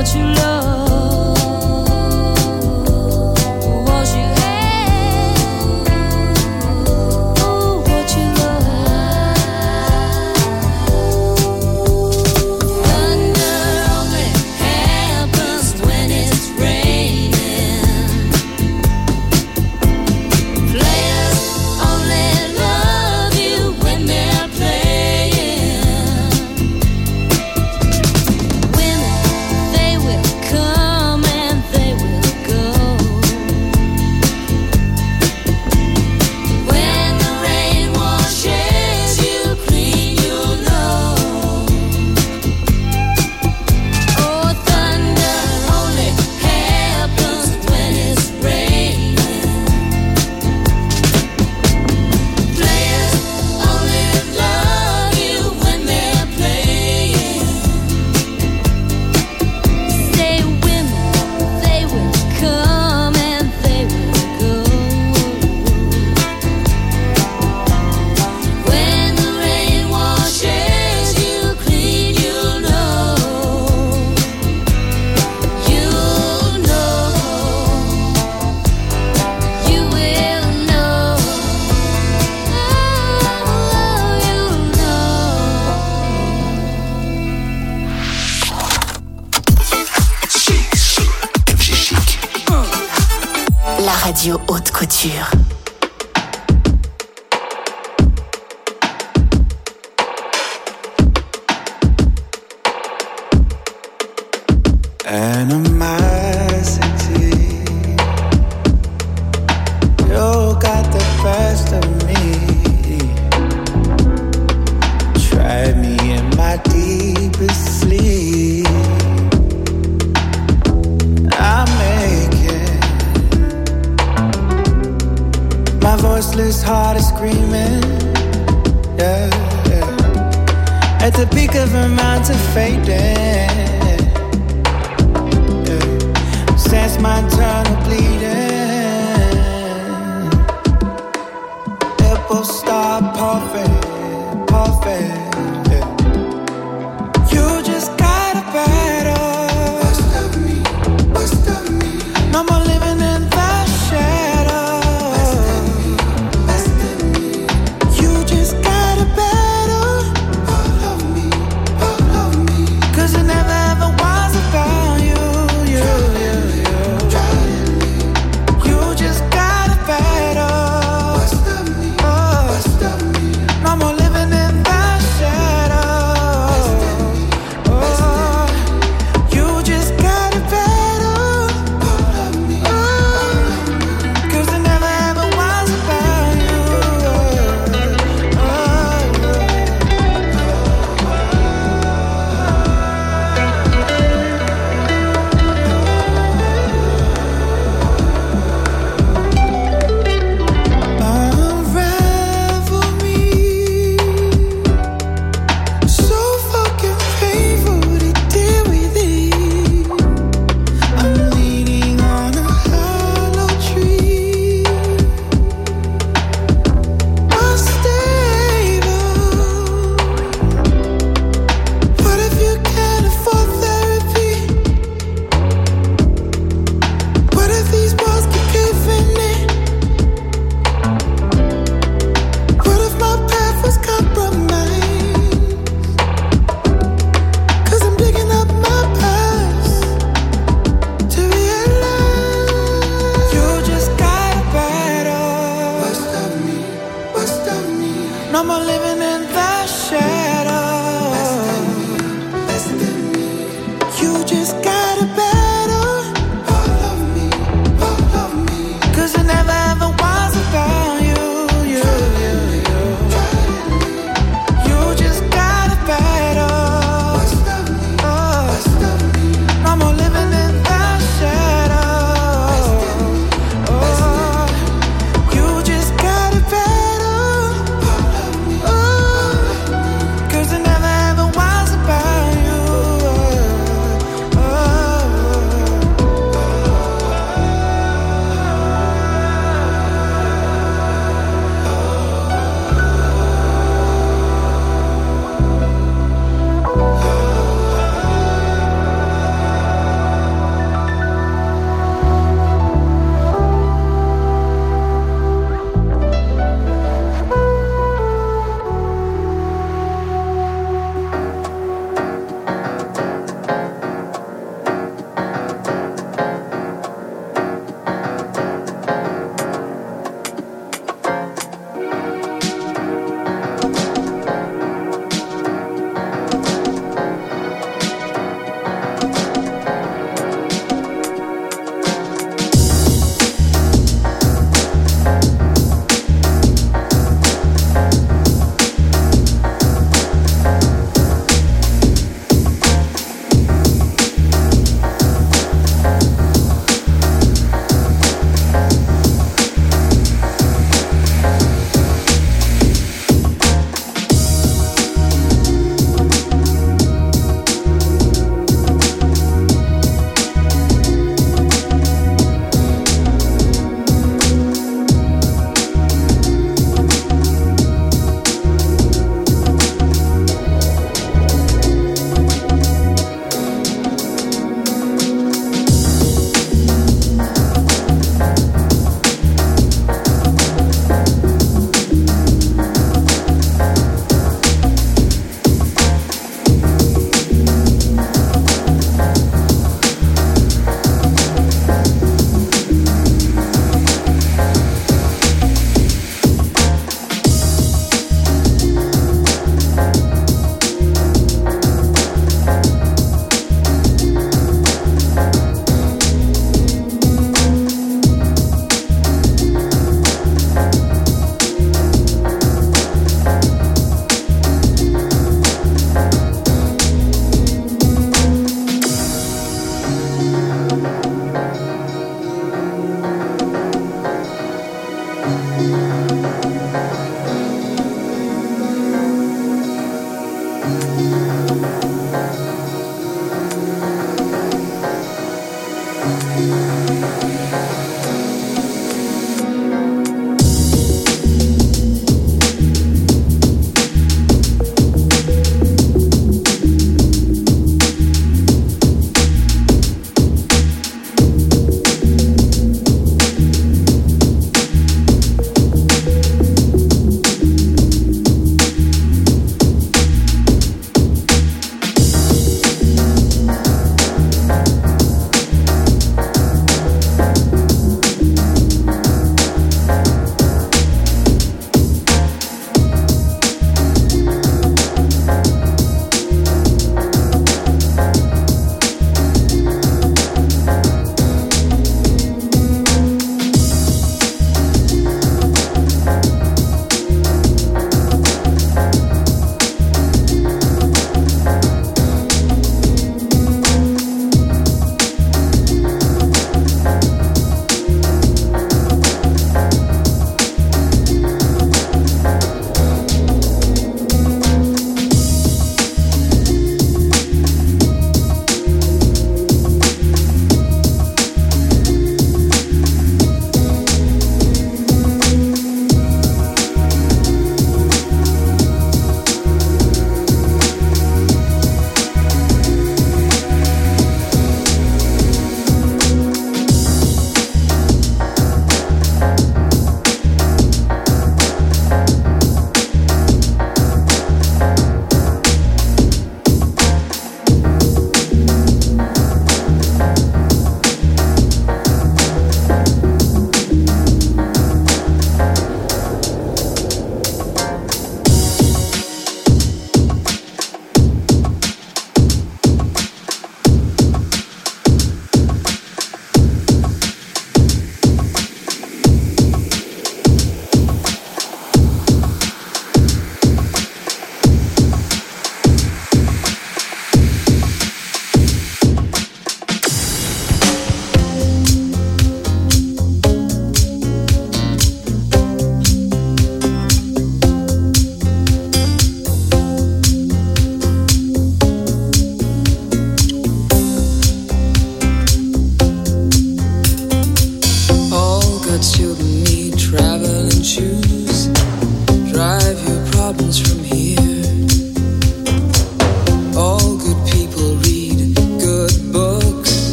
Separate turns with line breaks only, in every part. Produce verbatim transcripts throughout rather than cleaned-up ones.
Radio Haute Couture.
Animosity, you got the best of me. Try me in my deepest sleep. I make it. My voiceless heart is screaming. Yeah, yeah. At the peak of a mountain fading. Sense my internal bleeding. It will stop perfect, perfect. Yeah. You just got a battle. What's of me? What's of me? No more living in the shadow. What's of me? What's of me? You just got a battle. All of me, all of me. 'Cause it never ever was about you. You, you.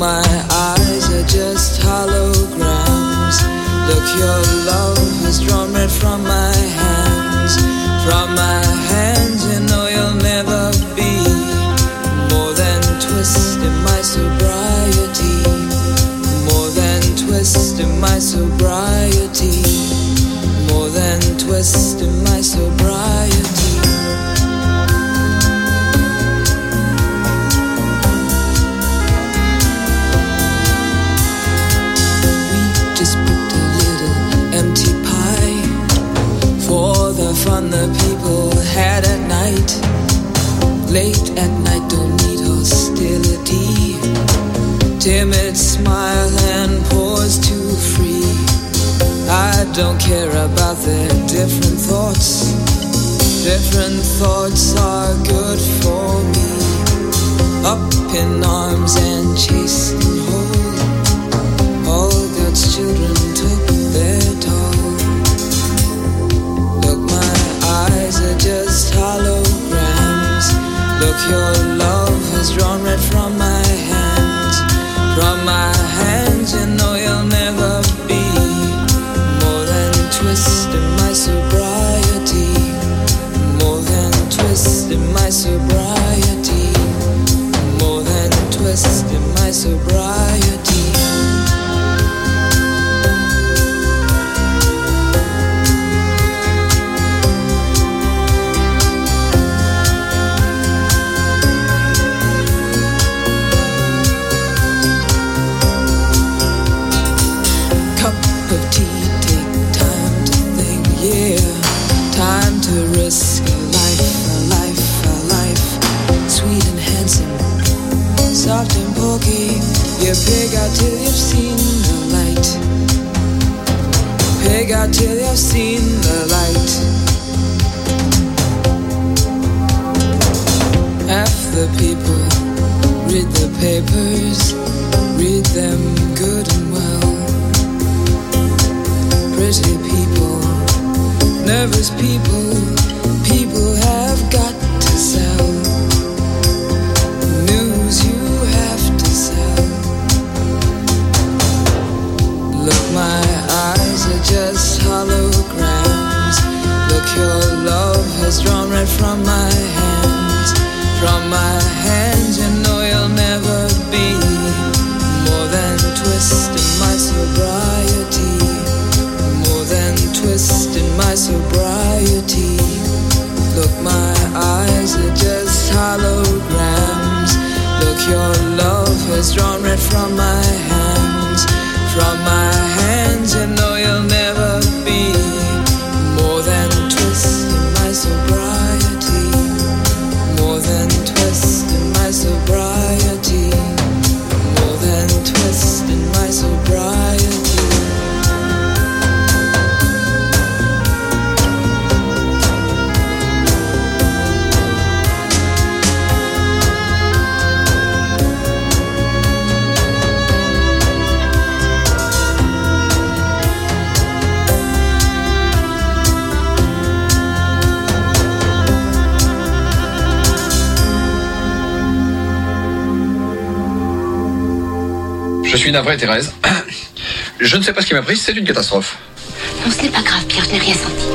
my eyes are just holograms. Look, your love has drawn red from my hands. From my hands, you know you'll never be more than twist in my sobriety. More than twist in my sobriety. More than twist in my sobriety. Fun the people had at night. Late at night, don't need hostility. Timid smile and pause too free. I don't care about their different thoughts. Different thoughts are good for me. Up in arms and chased and whole. All God's children took their toll. Eyes are just holograms. Look, your love has drawn red from my hands. From my hands, you know you'll never be more than twist in my sobriety. More than twist in my sobriety. More than twist in my sobriety. Risk a life, a life, a life. Sweet and handsome, soft and pokey. You pig out till you've seen the light. Pig out till you've seen the light. Half the people read the papers, read them good and well. Pretty people, nervous people, people have got to sell. News you have to sell. Look, my eyes are just holograms. Look, your love has drawn red from my hands. From my hands, you know you'll never be more than twist in my sobriety. More than twist in my sobriety. Look, my eyes are just holograms. Look, your love has drawn red from my hands. From my hands, you know you'll never be more than twist in my sobriety. More than twist in my sobriety. More than twist in my sobriety.
Je suis navré, Thérèse. Je ne sais pas ce qui m'a pris, c'est une catastrophe.
Non, ce n'est pas grave, Pierre, je n'ai rien senti.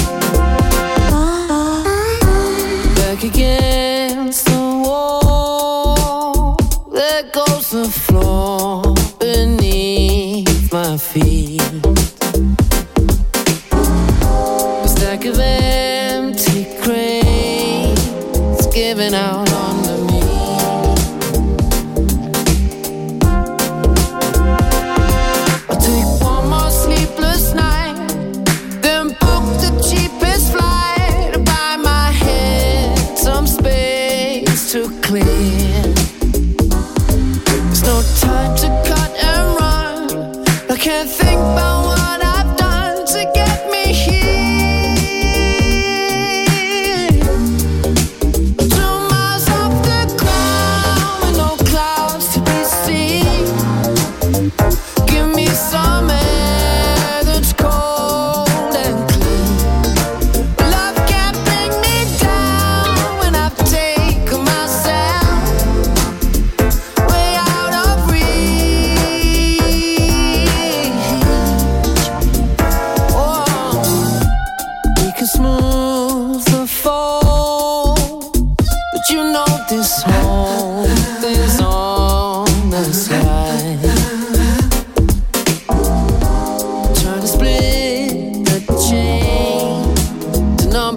Against the wall.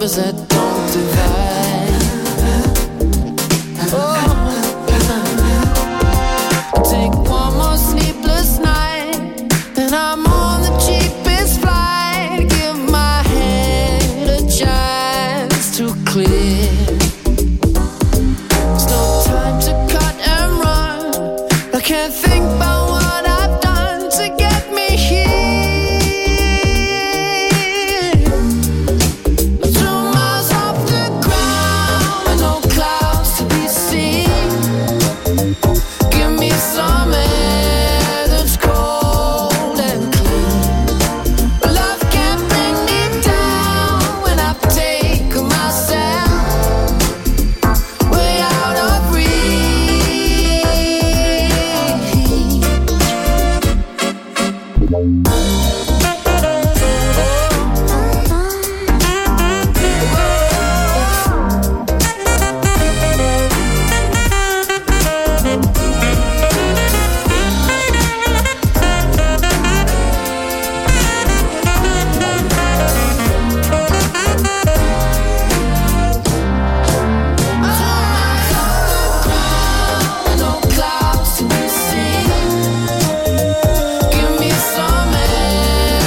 borders that don't divide. Oh, take one more sleepless night, and I'm on the cheapest flight. Give my head a chance to clear. There's no time to cut and run. I can't think about what I've done to get me here. Two miles off the ground with no clouds to be seen. Give me some air that's cold and clean. Love can't bring me down when I've taken myself way out of reach. No clouds to be seen. Give me some air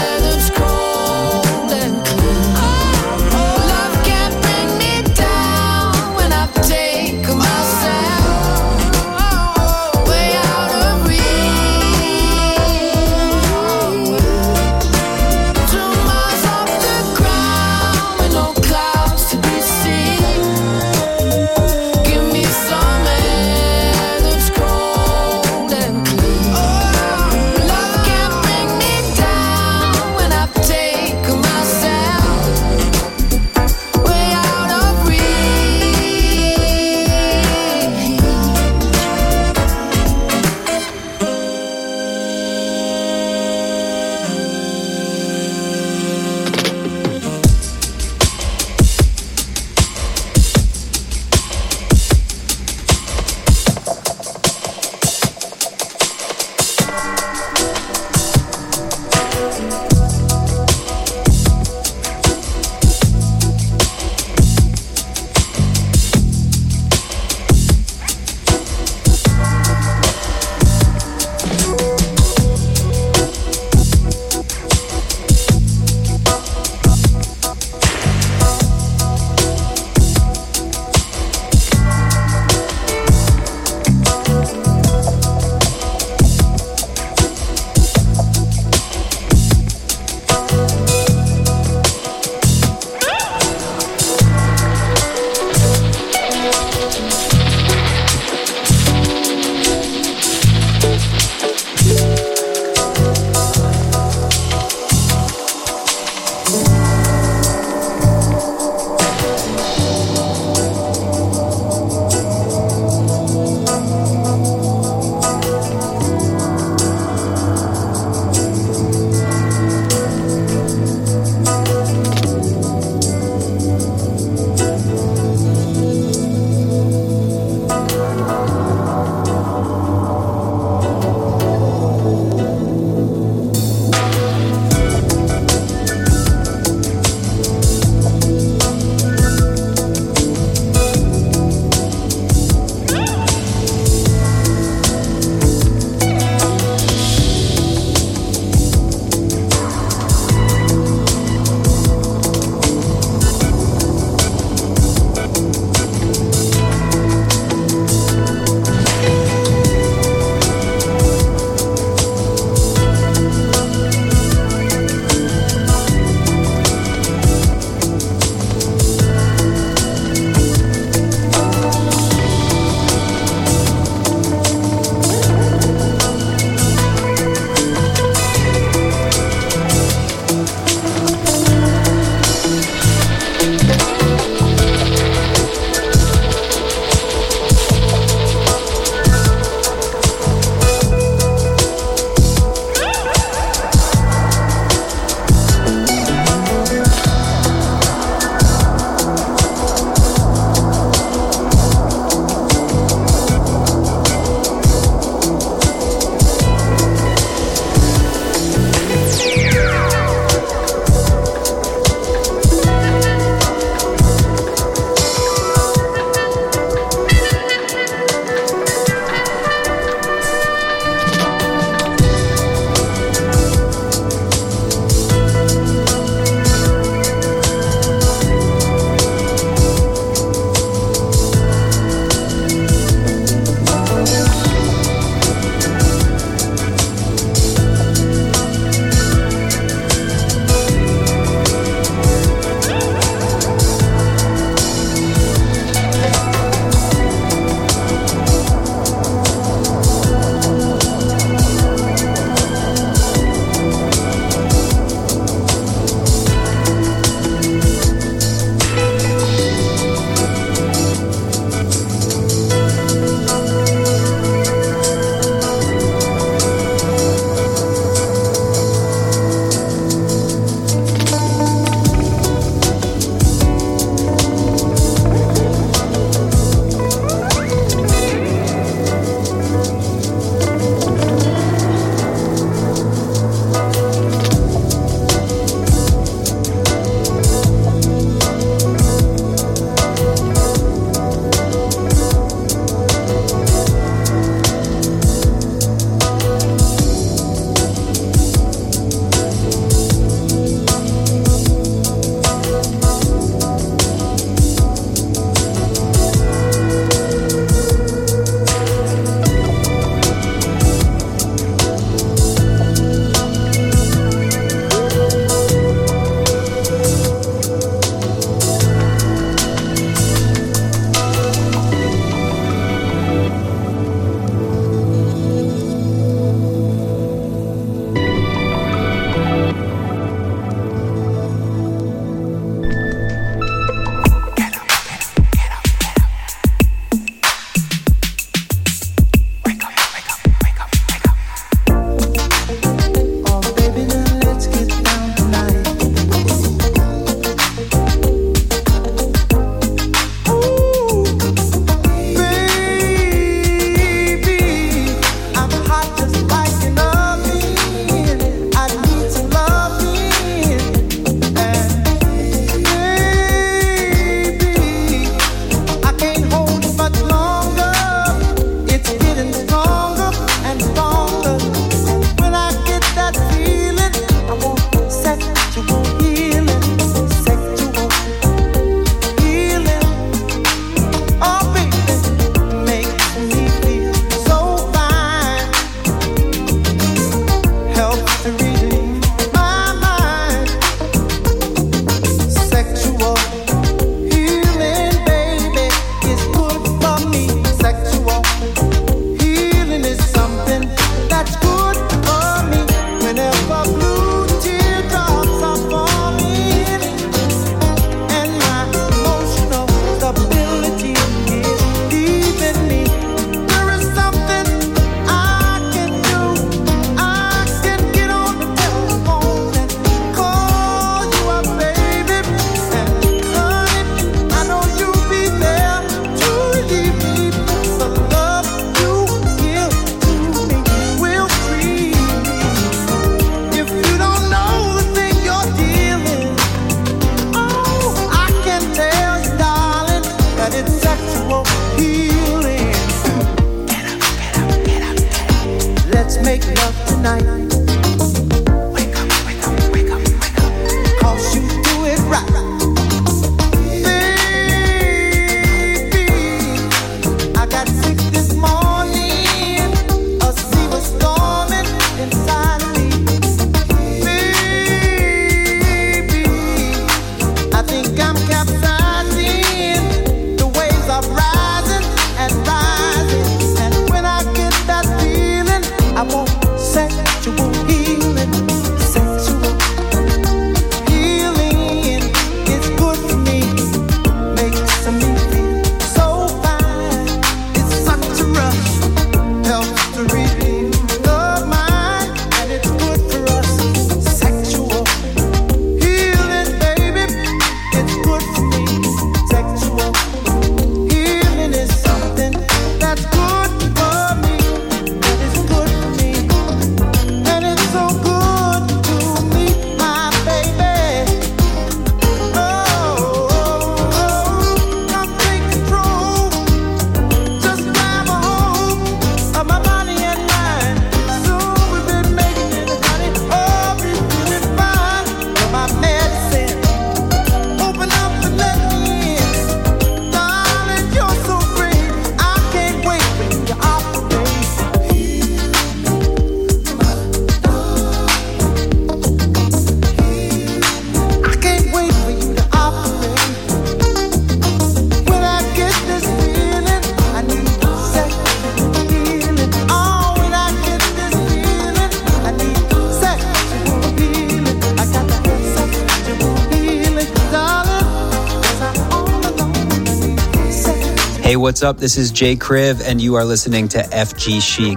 Hey, what's up? This is Jay Kriv, and you are listening to F G Chic.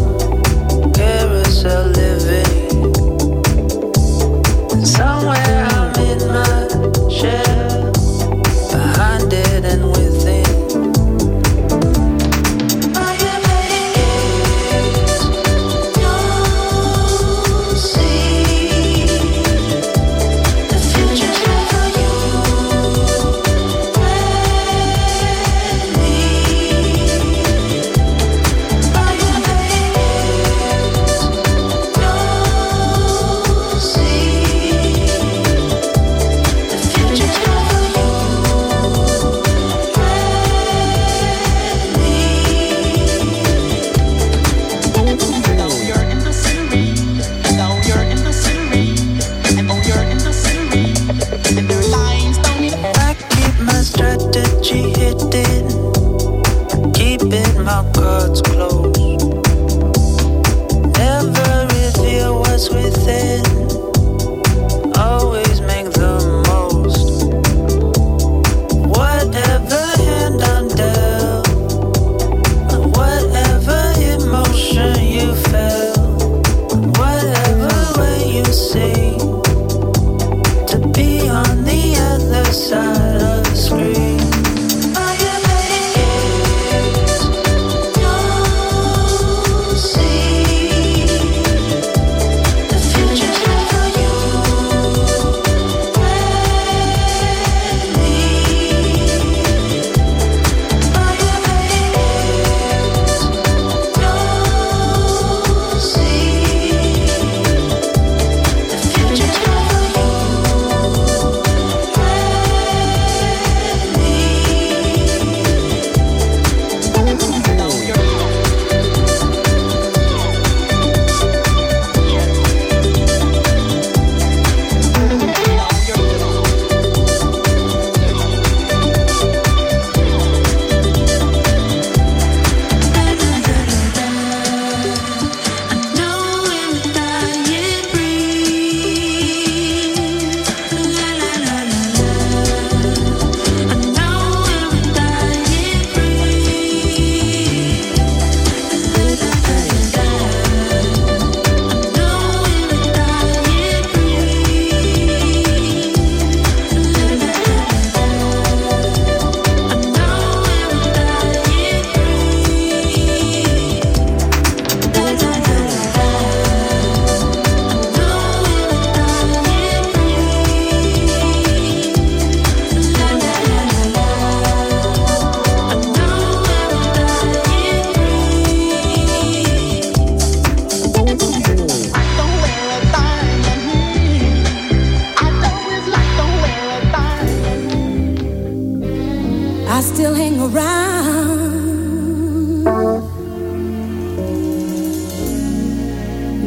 Somewhere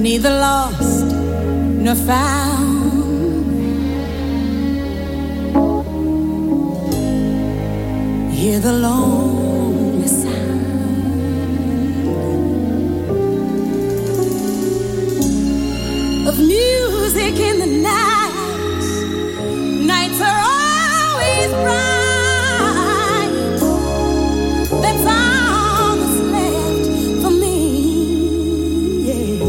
neither lost nor found. Hear the lonely sound of music in the night. Nights are always bright. That's all that's left for me. Yeah.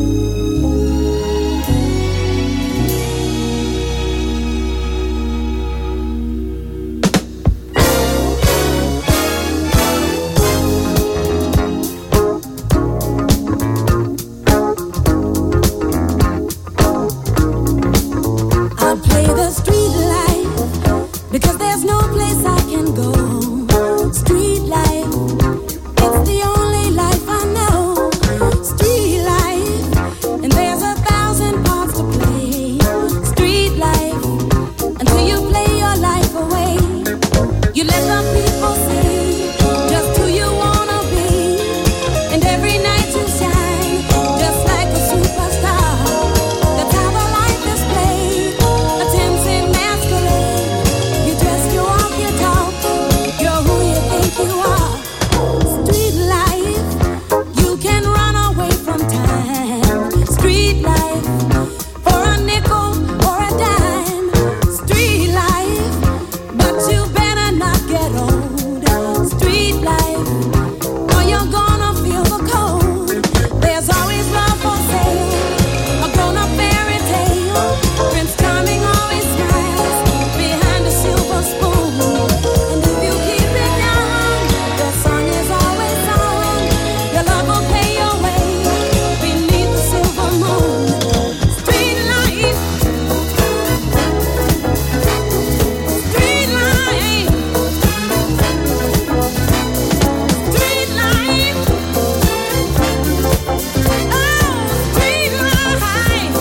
Because there's no place I can go. Street life, it's the only life I know. Street life, and there's a thousand parts to play. Street life, until you play your life away. You let the people see just who you wanna be. And every night you shine, just like a superstar. That's how the life is played. Attempts in masquerade. You dress, you walk, you talk. You're who you think you are. Street life, you can run away from time. Street life, for a nickel or a dime. Street life, but you better not get old. Street life, or you're gonna feel the cold. There's always love for sale, a grown-up fairy tale. Prince Charming always smiles behind a silver spoon. And if you keep it young, your song is always sung. Your love will pay your way beneath the silver moon. Street life, street life, street life. Oh, street life.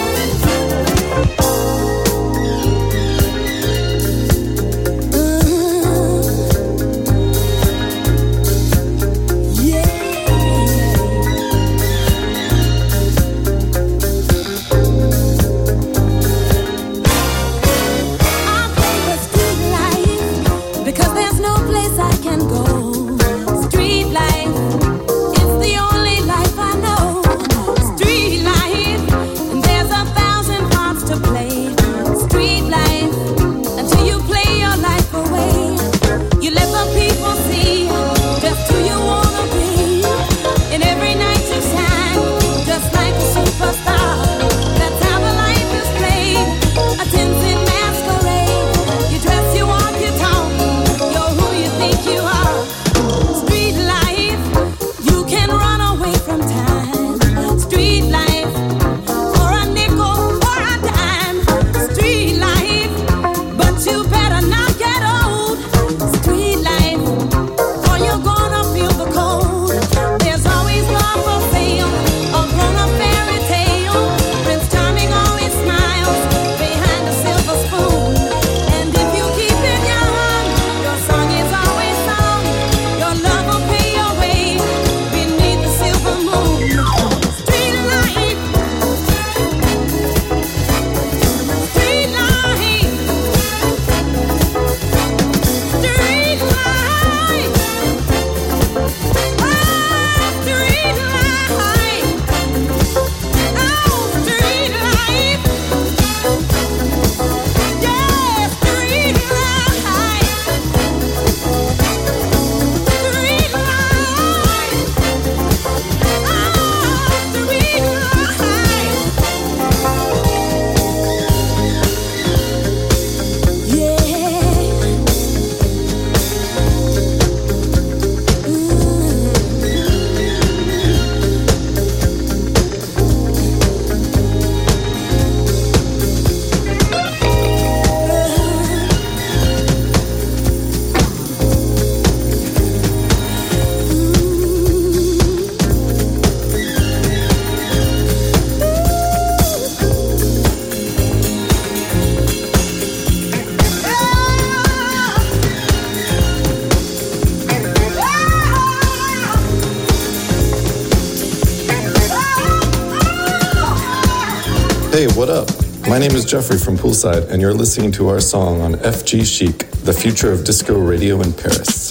Because there's no place I can go. Street life, it's the only life I know. Street life, and there's a thousand parts to play. Street life, until you play your life away. You let the people see just who you wanna be. And every night you shine, just like a superstar. That's how the life is played. Attempts in masquerade. You dress, you walk, you talk. You're who you think you are. Street life, you can run away from time. Street life, for a nickel or a dime. Street life, but you better not get old. Street life, or you're gonna feel the cold. There's always love for sale, a grown-up fairy tale. Prince Charming always smiles behind a silver spoon. And if you keep it young, your song is always sung. Your love will pay your way beneath the silver moon.
Hey, what up? My name is Jeffrey from Poolside, and you're listening to our song on F G Chic, the future of disco radio in Paris.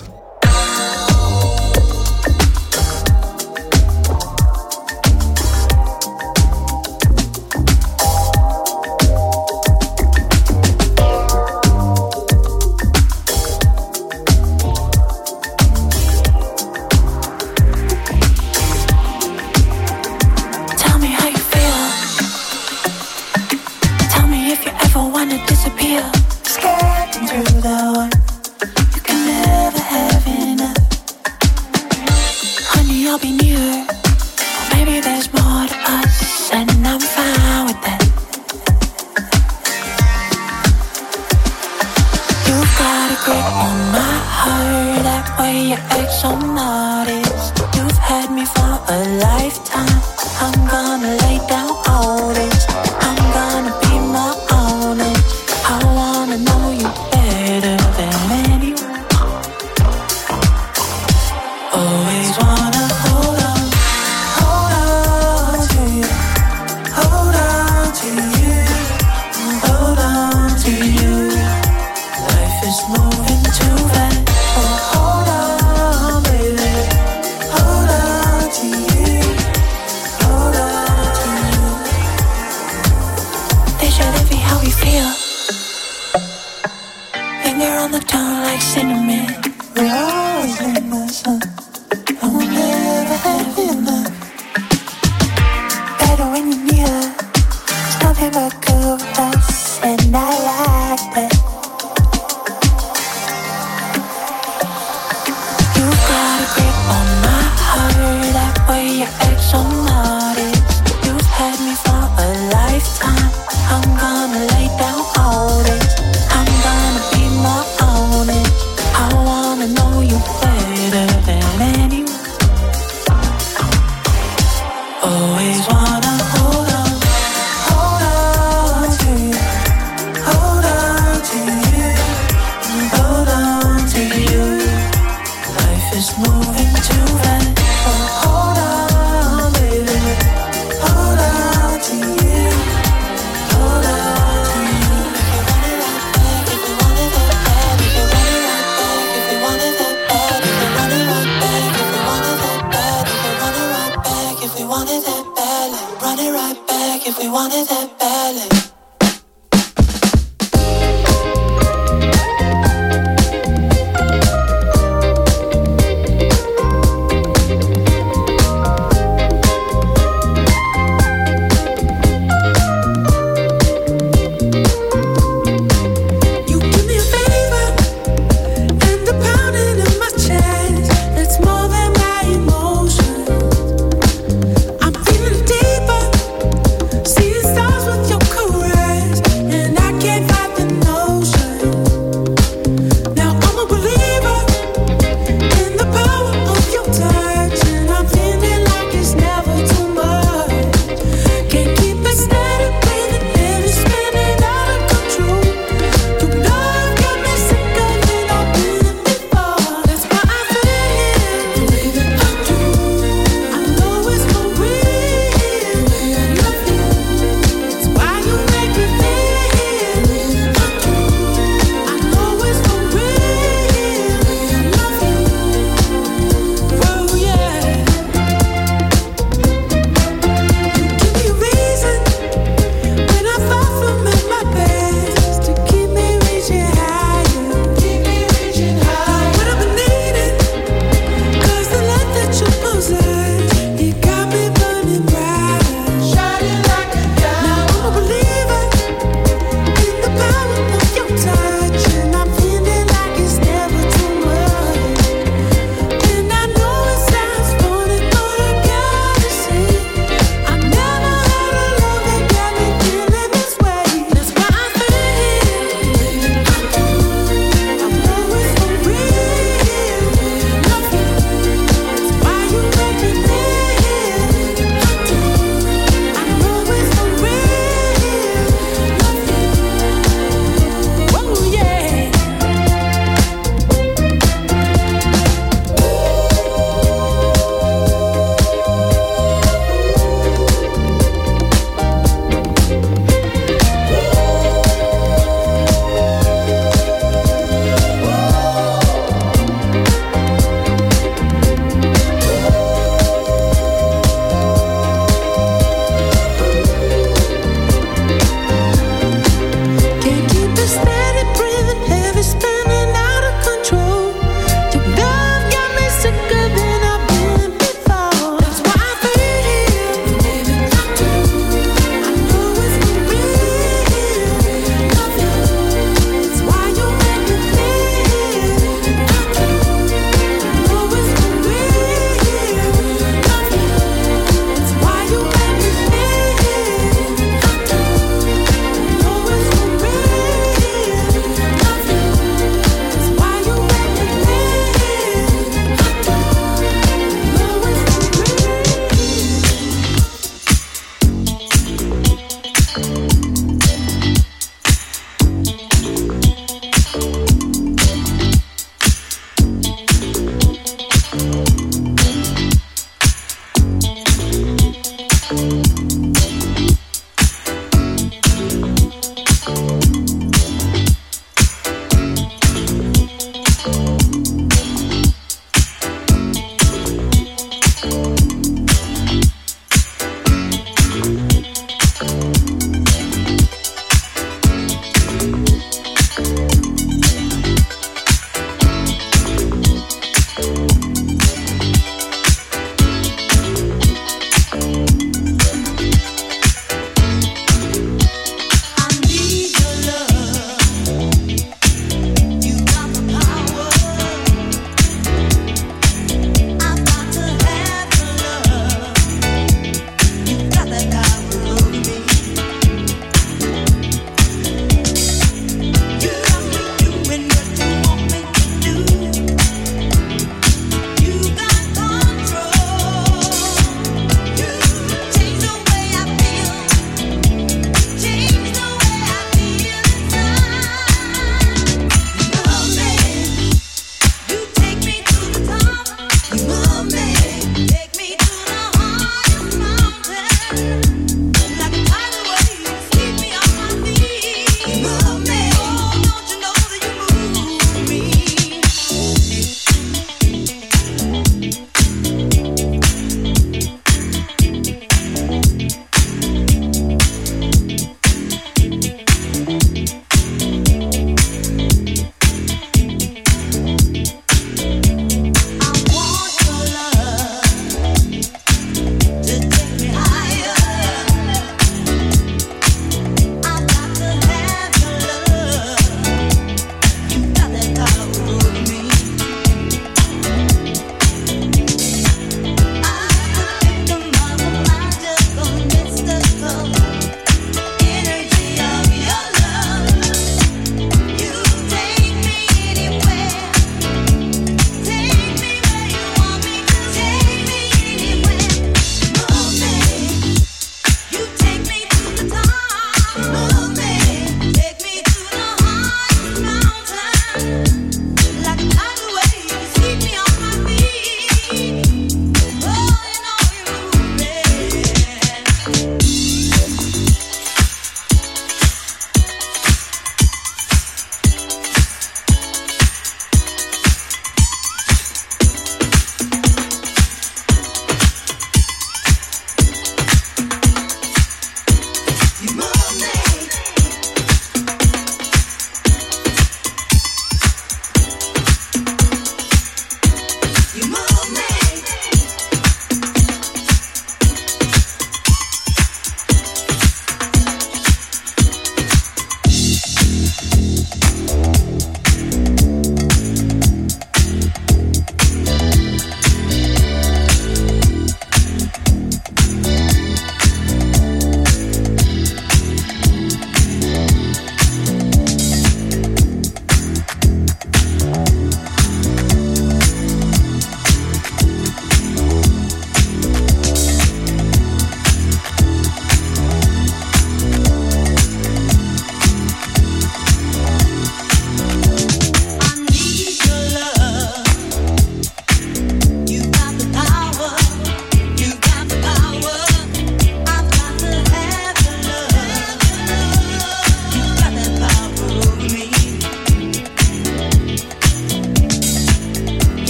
Stars with your career.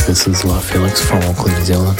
тридцать два, Феликс from Oakland, New Zealand.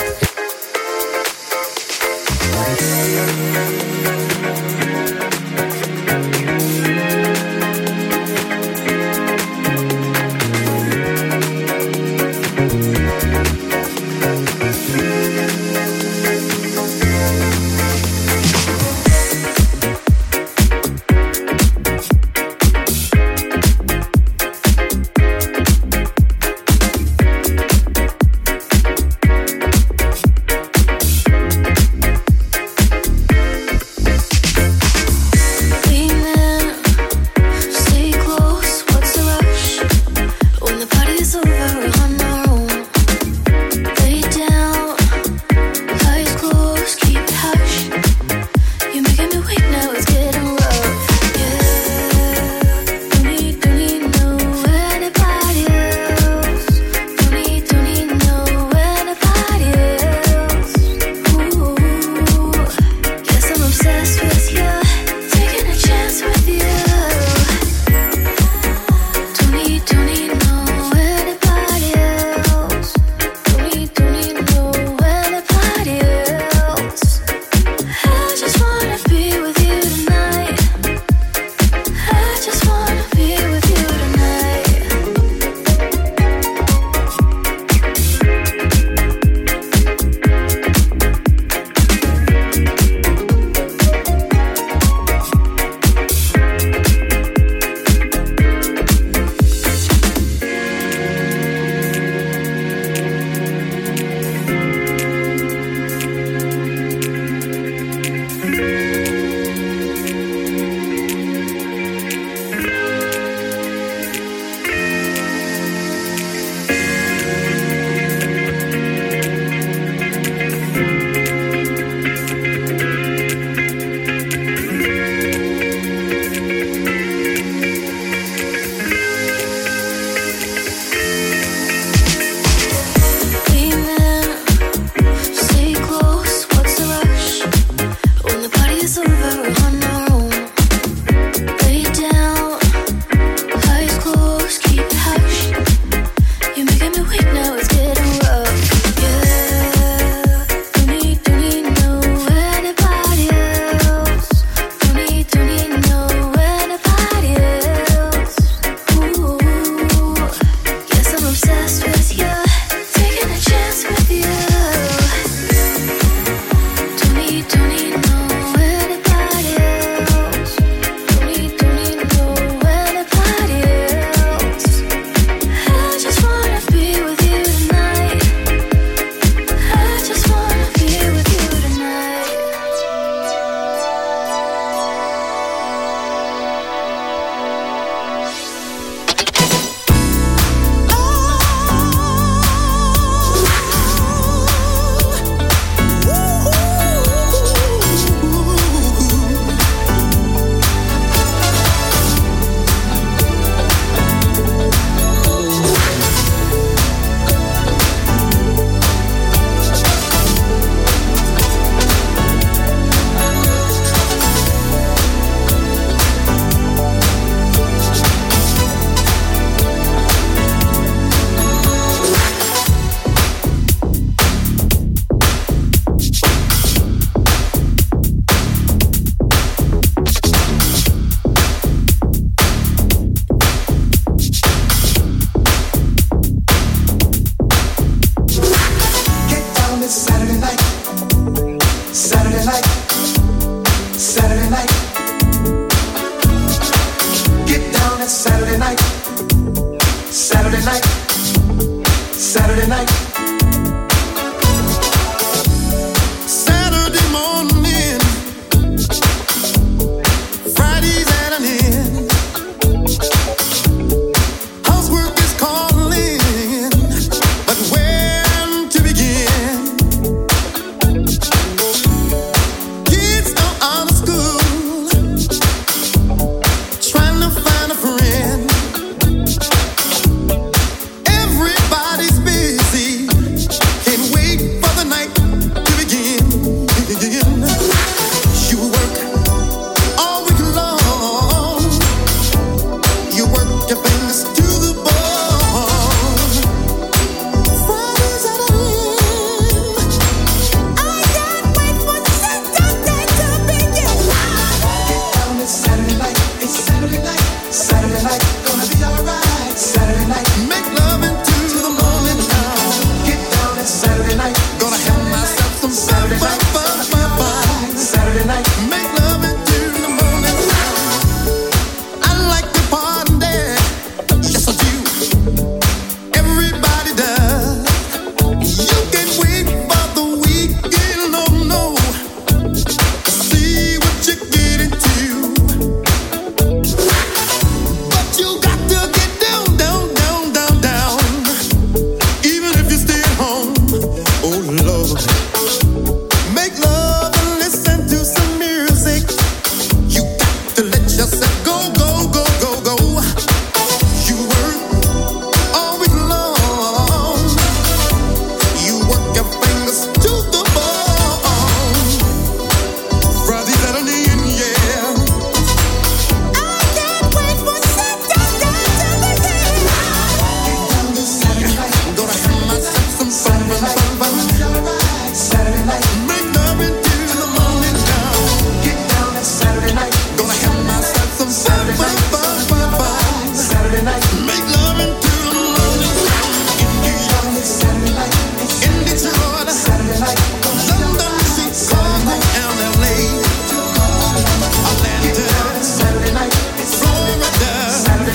Your fingers to the bone. Friday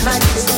like this.